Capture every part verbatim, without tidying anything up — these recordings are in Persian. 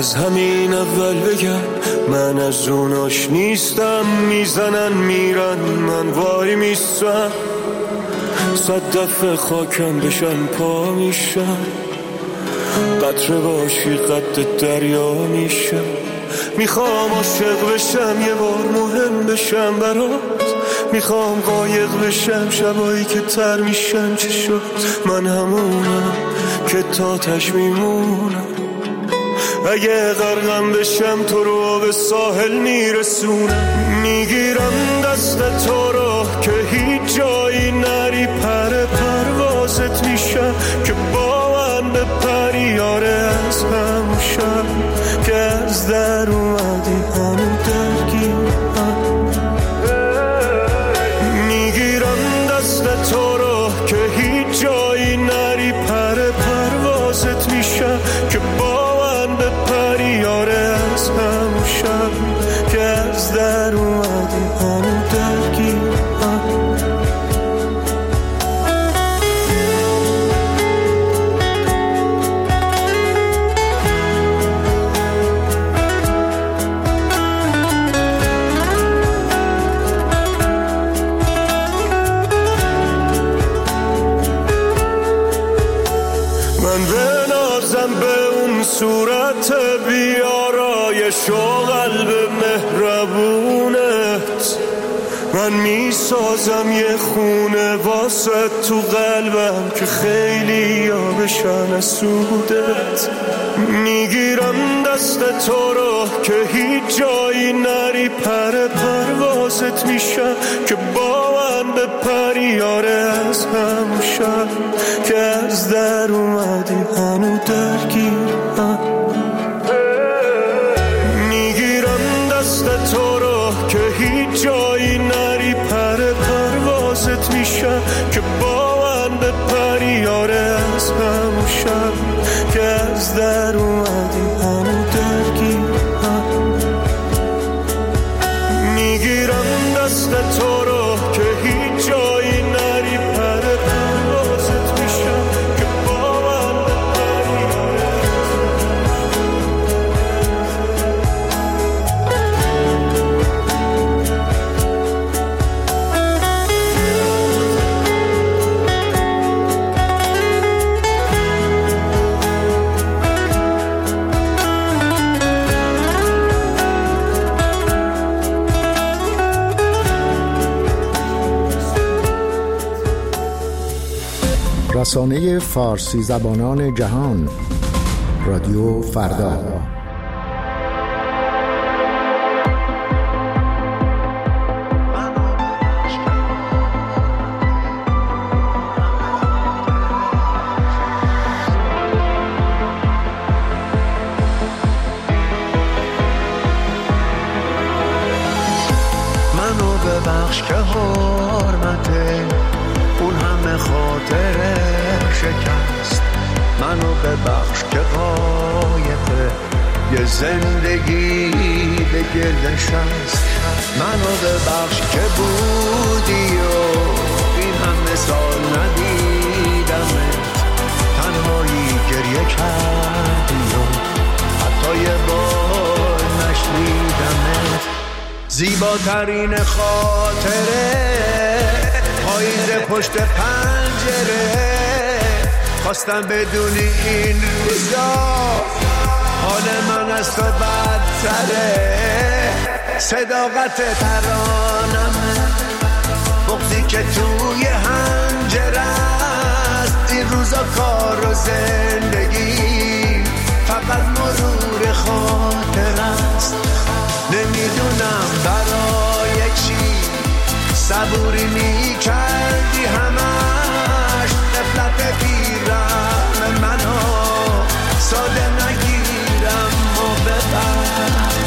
از همین اول بگم من از اوناش نیستم. میزنن میرن من وای میستم، صد دفعه خاکم بشم پا میشم. قطره باشی قد دریا میشم. میخوام عاشق بشم یه بار مهم بشم برات. میخوام قایق بشم شبایی که تر میشم. چه شد من همونم که تا تش میمونم. اگه غرقم بشم تو رو به ساحل میرسونم. میگیرم دست تو رو که هیچ جایی نری. پر پروازت میشم که با من به پری. آره از همون شب که از در اومدی هنو درگیرم. میگیرم دست تو رو که هیچ جایی نری. پر پروازت میشم که با من به پری. آره از همون شب که از در اومدی هنو درگیرم. من بنازم به اون صورت بیارایش و قلب مهربونت. من میسازم یه خونه واسه تو قلبم که خیلی ها بشن از سودت. میگیرم دست تو رو که هیچ جایی نری. پر پروازت میشم که با من به پری. آره از همون شب که از در اومدی هنو درگیرم. میگیرم دست تو رو که هیچ جایی نری. پر پروازت میشم که با من به پری. آره از همون شب که از در اومدی هنو درگیرم. میگیرم دست تو رو که هیچ جایی نری. پر پروازت میشم که با من به پری. رسانه فارسی زبانان جهان، رادیو فردا. منو ببخش که حرمته اون همه خاطره شکست. منو ببخش که قایقه یه زندگی به گردش هست. منو ببخش که بودی و این همه سال ندیدمت. تنهایی گریه کردی و حتی یه بار نشنیدمت. زیباترین خاطره پاییز پشت پنجره. خواستم بدونی این روزا حال من از تو بدتره. صداقت ترانمه بغضی که توی هنجره است. این روزا کار و زندگی فقط مرور خاطر است. نمیدونم برای چی صبوری می کردی همش. نفلت بیرم منو ساده نگیرم و ببخش.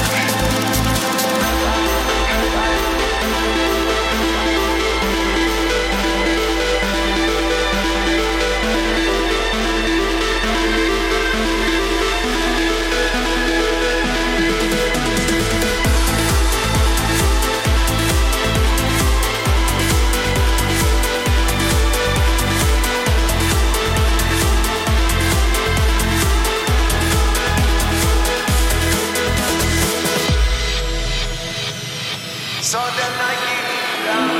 ساده نگیرم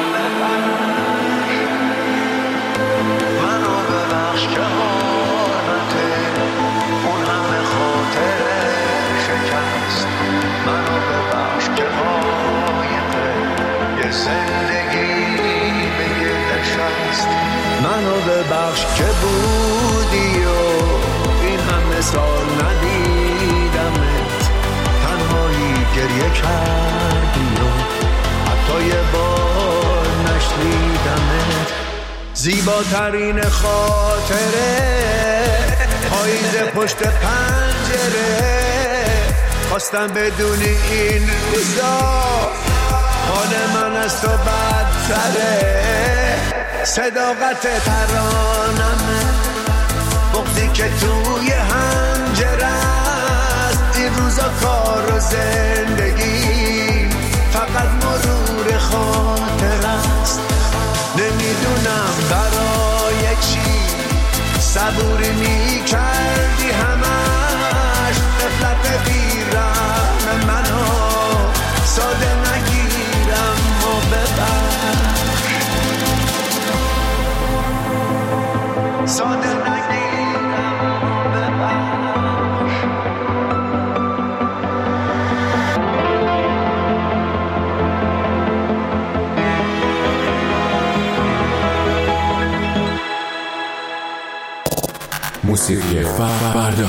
منو ببخش که حرمته اون همه خاطر شکست منو ببخش که قایقه یه زندگی به یه نشست منو ببخش که بودی و این همه سال ندیدمت تنهایی گریه کردی و حتی یه بار نشنیدمت زیباترین خاطره پاییز پشت پنجره خواستم بدونی این روزا حال من از تو بدتره صداقت ترانمه بغضی که توی هنجره است این روزا کار و زندگی فقط مرور خاطر است نمیدونم برای چی صبوری میکردی همش قفلت بیرم منو ساده نگیرم و ببخش ساده نگیرم و ببخش موسیقی فردا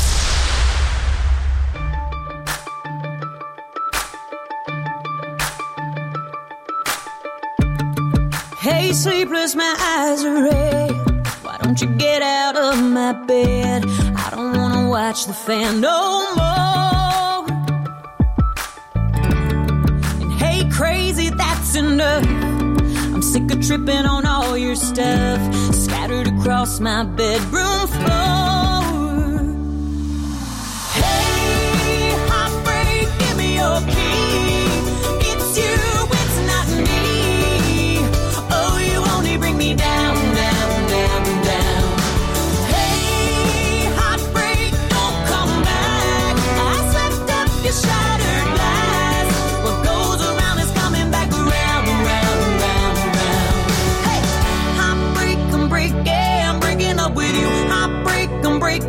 Hey, sleepless, my eyes are red. Why don't you get out of my bed? I don't wanna watch the fan no more. And hey, crazy, that's enough. I'm sick of tripping on all your stuff scattered across my bedroom floor. Hey, heartbreak, give me your key. It's you, it's not me. Oh, you only bring me down, down, down, down. Hey, heartbreak, don't come back. I swept up your shattered glass. What goes around is coming back around, round, round, round. Hey, heartbreak, I'm breaking, I'm breaking up with you. Heartbreak, I'm breaking.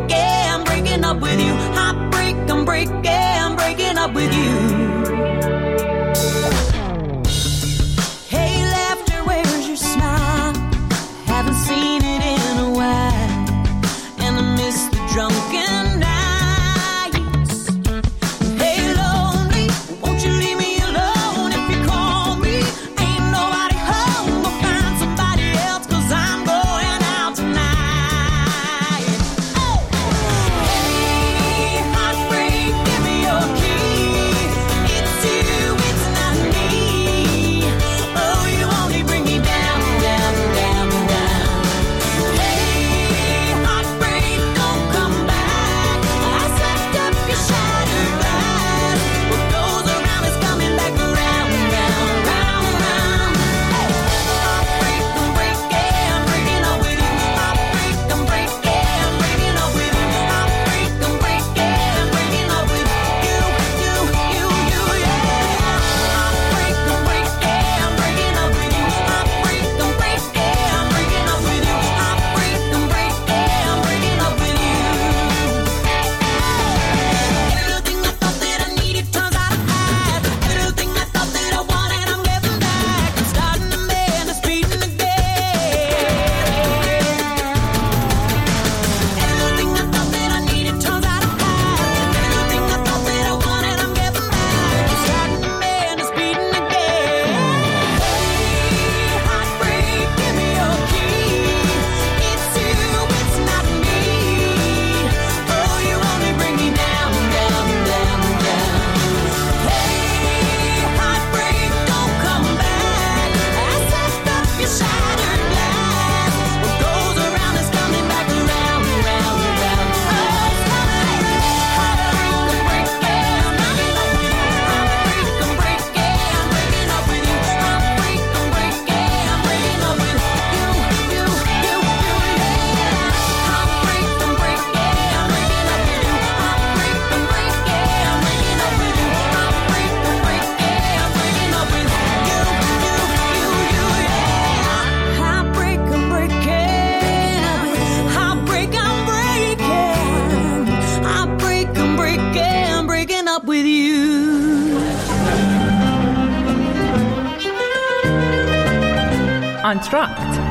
انتراکت.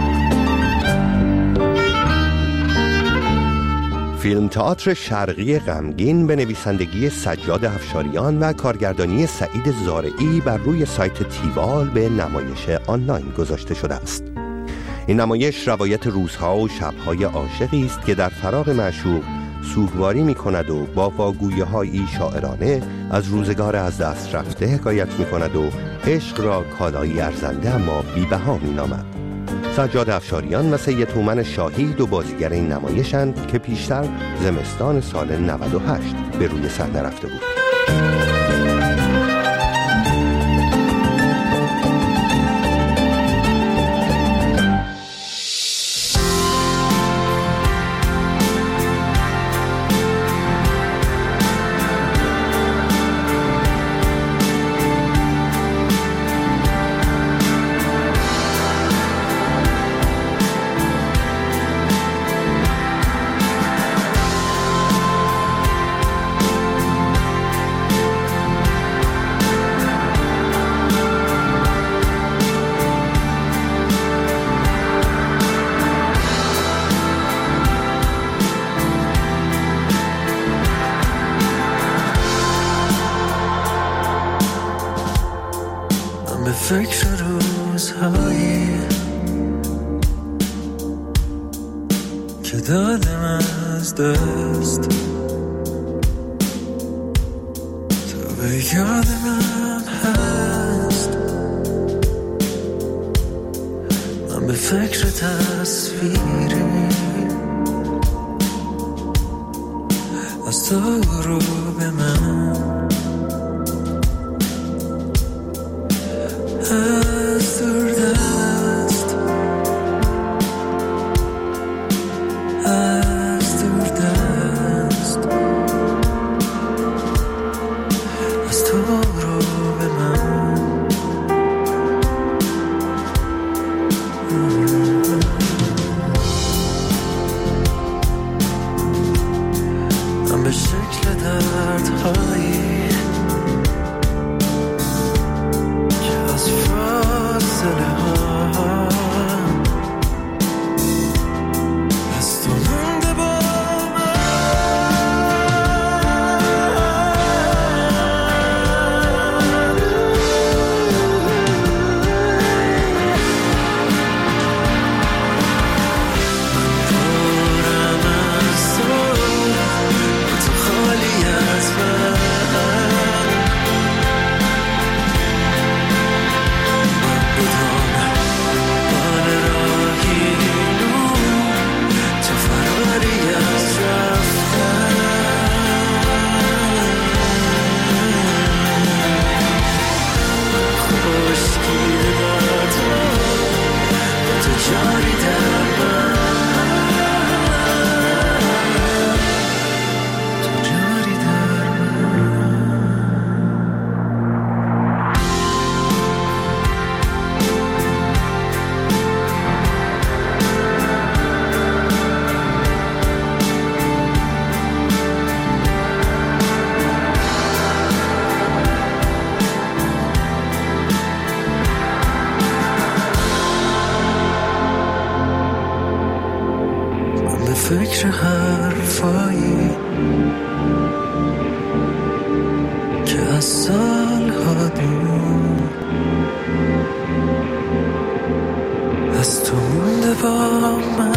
فیلم تئاتر شرقی غمگین به نویسندگی سجاد افشاریان و کارگردانی سعید زارعی بر روی سایت تیوال به نمایش آنلاین گذاشته شده است. این نمایش روایت روزها و شبهای عاشقی است که در فراق معشوق سوگواری می کند و با واگویی‌هایی شاعرانه از روزگار از دست رفته حکایت می کند و عشق را کالایی ارزنده اما بی‌بها می نامد. سجاد افشاریان و سید هومن شاهی دو بازیگر این نمایشند که پیشتر زمستان سال نود و هشت به روی صحنه رفته بود. فکر روزهایی که دادم از دست، تو به یاد من هست. من به فکر تصویری از تو رو به من، از دور دست، از دور دست، از تو رو به من. من به شکل دردهایی فکر حرفایی که از سالها دور از تو مونده با من.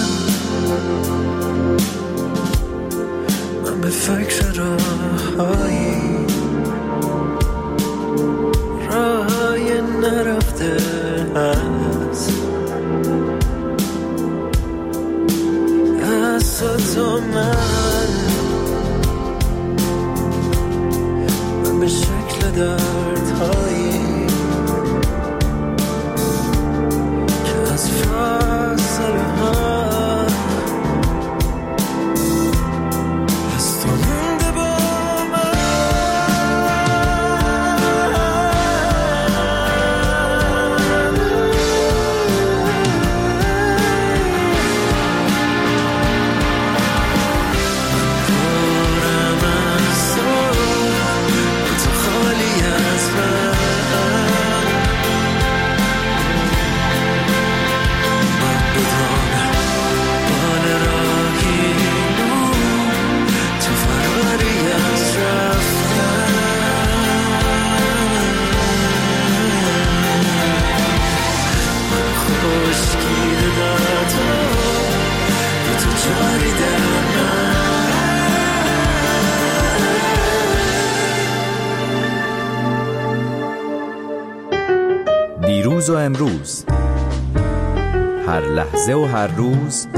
من به فکر راهایی راهی نرفته هست، از تو من دیروز و امروز، هر لحظه و هر روز،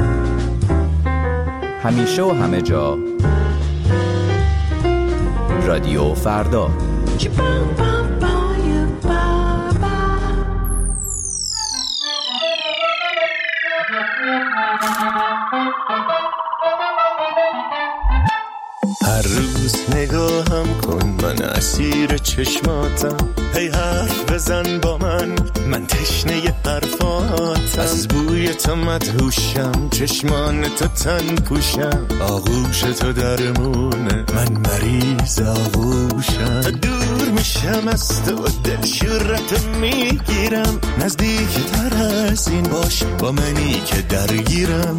همیشه و همه جا، رادیو فردا. هر روز نگاهم کن، من اسیر چشماتم. هی حرف بزن با من، من تشنه حرفاتم. از بوی تو مدهوشم، چشمان تو تن پوشم. آغوش تو درمونه، من مریض آغوشم. تا دور میشم از تو، دل شورت میگیرم. نزدیک تر از این باش، با منی که درگیرم.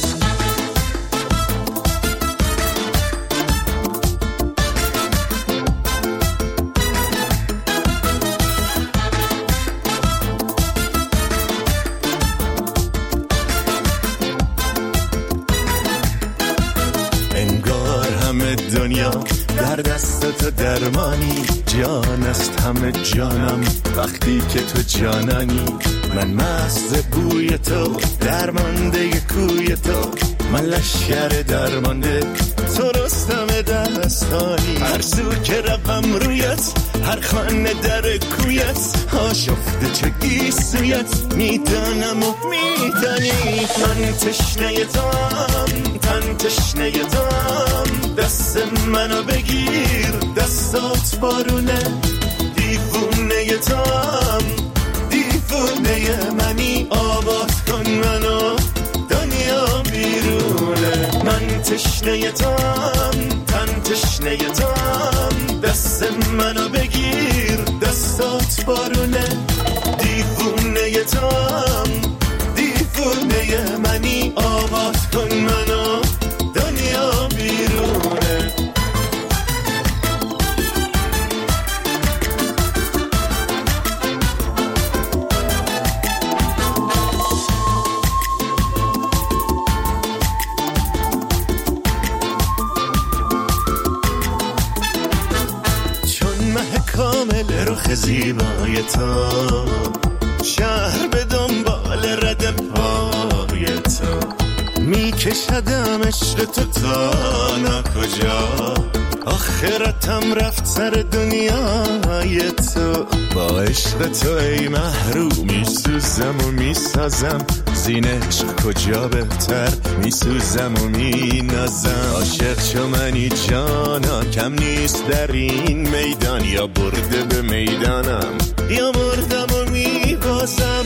دنیا در دست تو درمانی، جان است همه جانم وقتی که تو جانانی. من مست بوی تو، درمانده کوی تو. من لشکر درمانده، تو رستم دستانی. هر سو که روم رویت، هر خانه در کویت. آشفته چه گیسویت، میدانم و میدانی. من تشنه توام، تن تشنه توام. دست منو بگیر، دستات بارونه. دیوونه توام، دیوونه منی. آباد کن منو، دنیا بیرونه. من تشنه توام، تن تشنه توام. دست منو بگیر، دستات بارونه. دیوونه توام، دیوونه منی. آباد کن منو، دنیا بیرونه. کامل رخ زیبای تو، شهر به دنبال رد پای تو. میکشدم عشق تو تا ناکجا، آخرتم رفت سر دنیای تو. با عشق تو ای محروم میسوزم و میسازم. زین عشق کجا بهتر، میسوزم و مینازم. عاشق چو منی جانا، کم نیست در این میدان. یا برده به میدانم، یا مردم و میبازم.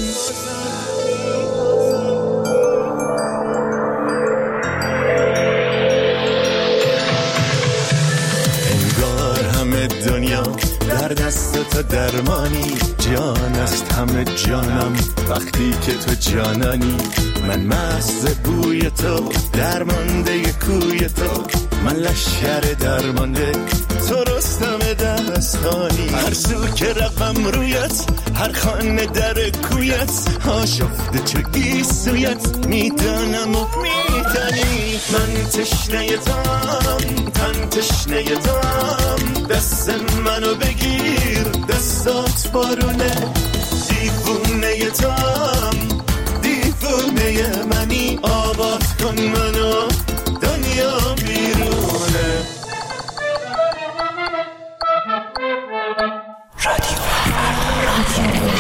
دنیا در دست تو درمانی، جان است همه جانم وقتی که تو جانانی. من مست بوی تو، درمانده کوی تو. من لشکر درمانده، تو رستم دستانی. هر سو که روم رویت، هر خانه در کویت. آشفته چه گیسویت، میدانم و میدانی. من تشنه توام، تن تشنه توام. دست منو بگیر، دستات بارونه. دیوونه توام، دیوونه منی. آباد کن منو، دنیا بیرونه. رادیو رادیو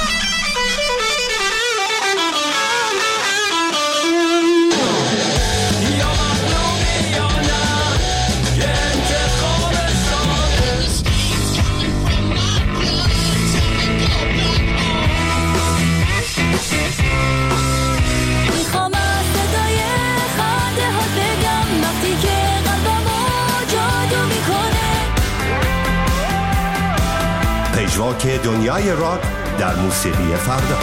پژواک دنیای راک در موسیقی فردا.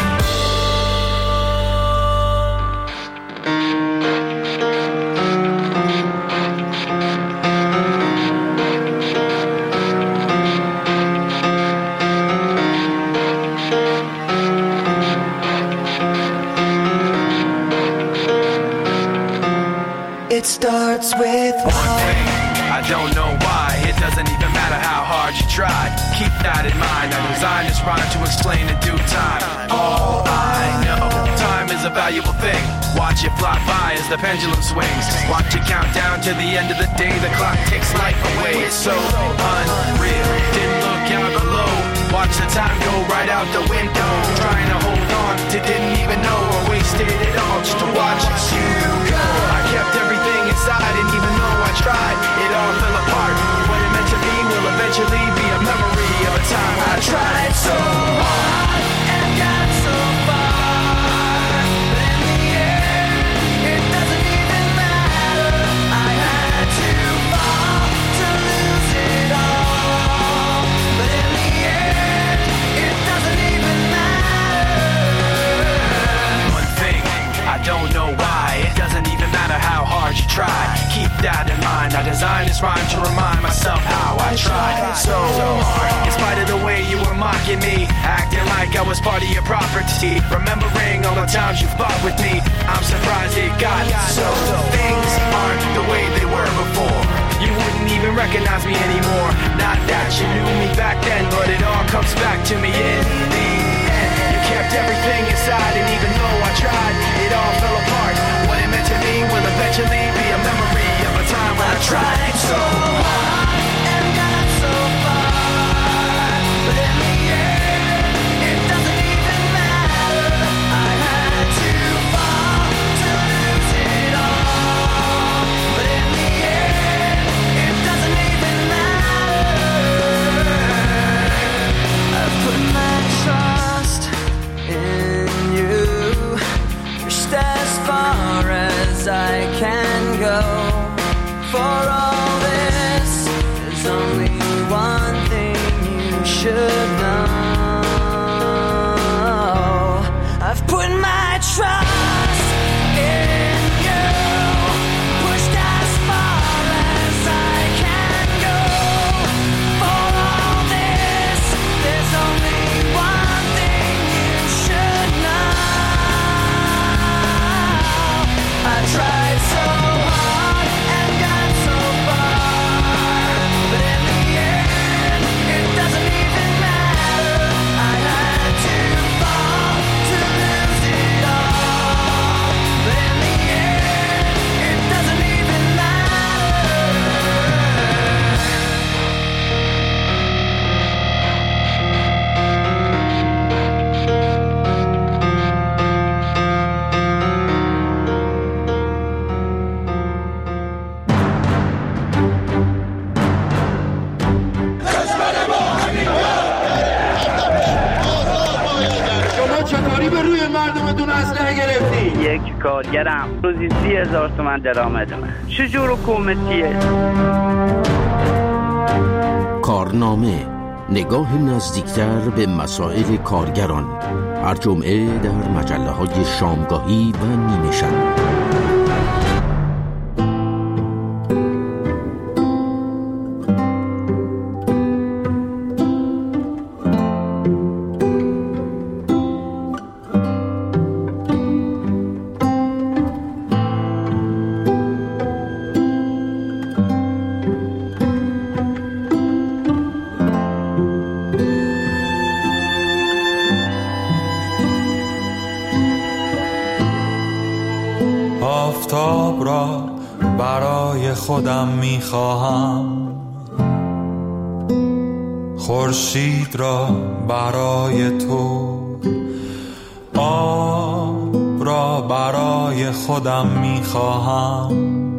It starts with one thing, I don't know why. It doesn't even matter how hard you tried. Keep that in mind. I designed this rhyme to explain in due time. All I know, time is a valuable thing. Watch it fly by as the pendulum swings. Watch it count down to the end of the day. The clock takes life away. It's so unreal. Didn't look out below. Watch the time go right out the window. Trying to hold on to didn't even know or wasted it all just to watch you go. I kept everything inside and even though I tried, it all fell apart. What it meant to be will eventually be a memory of a time I tried so hard and got so far. But in the end, it doesn't even matter. I had to fall to lose it all. But in the end, it doesn't even matter. One thing, I don't know why. It doesn't even matter how hard you try. Keep that in mind. I designed this rhyme to remind myself how I tried so hard. In spite of the way you were mocking me, acting like I was part of your property, remembering all the times you fought with me, I'm surprised it got so. Things aren't the way they were before. You wouldn't even recognize me anymore. Not that you knew me back then, but it all comes back to me in the end. You kept everything inside, and even though I tried, it all fell apart. What it meant to me will eventually be a memory of a time when I tried so hard and got so far. But in the end, it doesn't even matter. I had to fall to lose it all. But in the end, it doesn't even matter. I've put my trust in you, pushed as far as I can go. For all this, there's only one thing you should know. I've put my trust in you, pushed as far as I can go. For all this, there's only one thing you should know. I tried so hard and got so far, but in the end, it doesn't even matter. I had to fall to lose it all, but in the end, it doesn't even شما چطوری به روی مردمتون اسلحه گرفتی؟ یک کارگرم روزی سی هزار تومن درآمدمه. چجور حکومتیه؟ کارنامه، نگاه نزدیکتر به مسائل کارگران، هر جمعه در مجله های شامگاهی و نیمه شب. آفتاب را برای خودم میخواهم، خورشید را برای تو، آب را برای خودم میخواهم،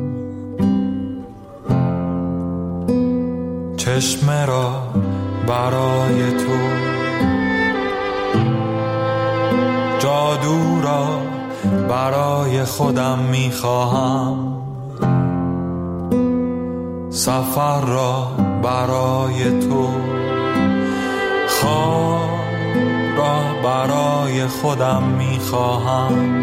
چشمه را برای تو، جادو را برای خودم میخواهم، سفر را برای تو، خواب را برای خودم میخواهم،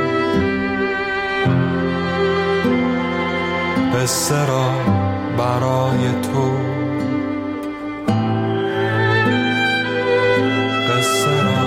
قصه را برای تو، قصه را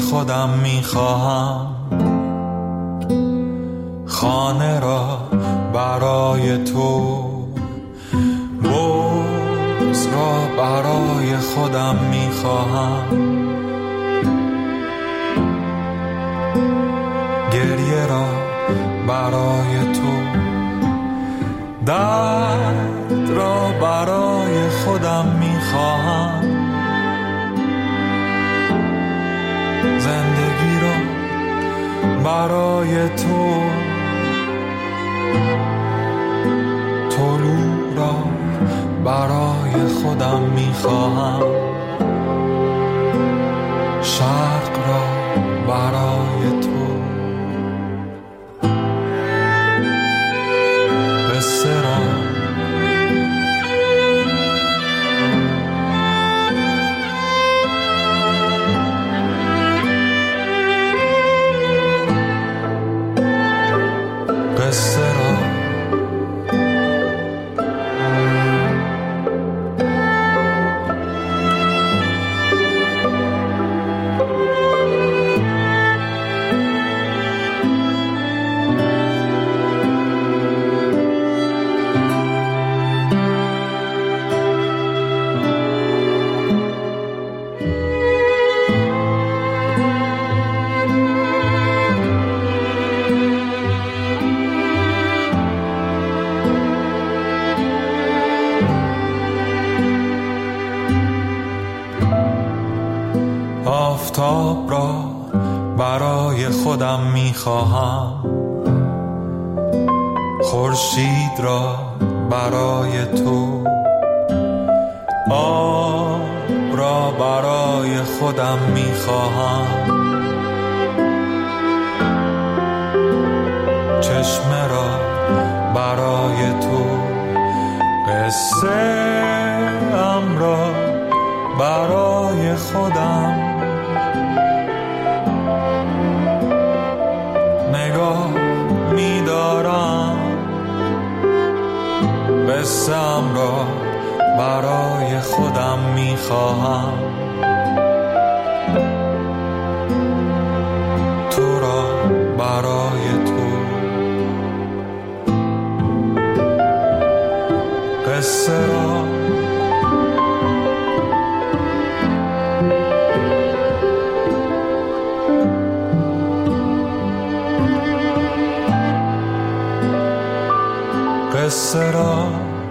خودم میخواهم، خانه را برای تو، بغض را برای خودم میخواهم، گریه را برای تو، درد را برای خودم میخواهم، زندگی را برای تو، طلوع را برای خودم میخواهم، شرق را برای تو، قصه را قصه را آفتاب را برای خودم میخواهم، خورشید را برای تو، آب را برای خودم میخواهم، چشمه را برای تو، قصه ام را برای خودم، نگاه می‌دارم قصه‌ام را برای خودم می‌خواهم، تو را برای تو، قصه را قصه را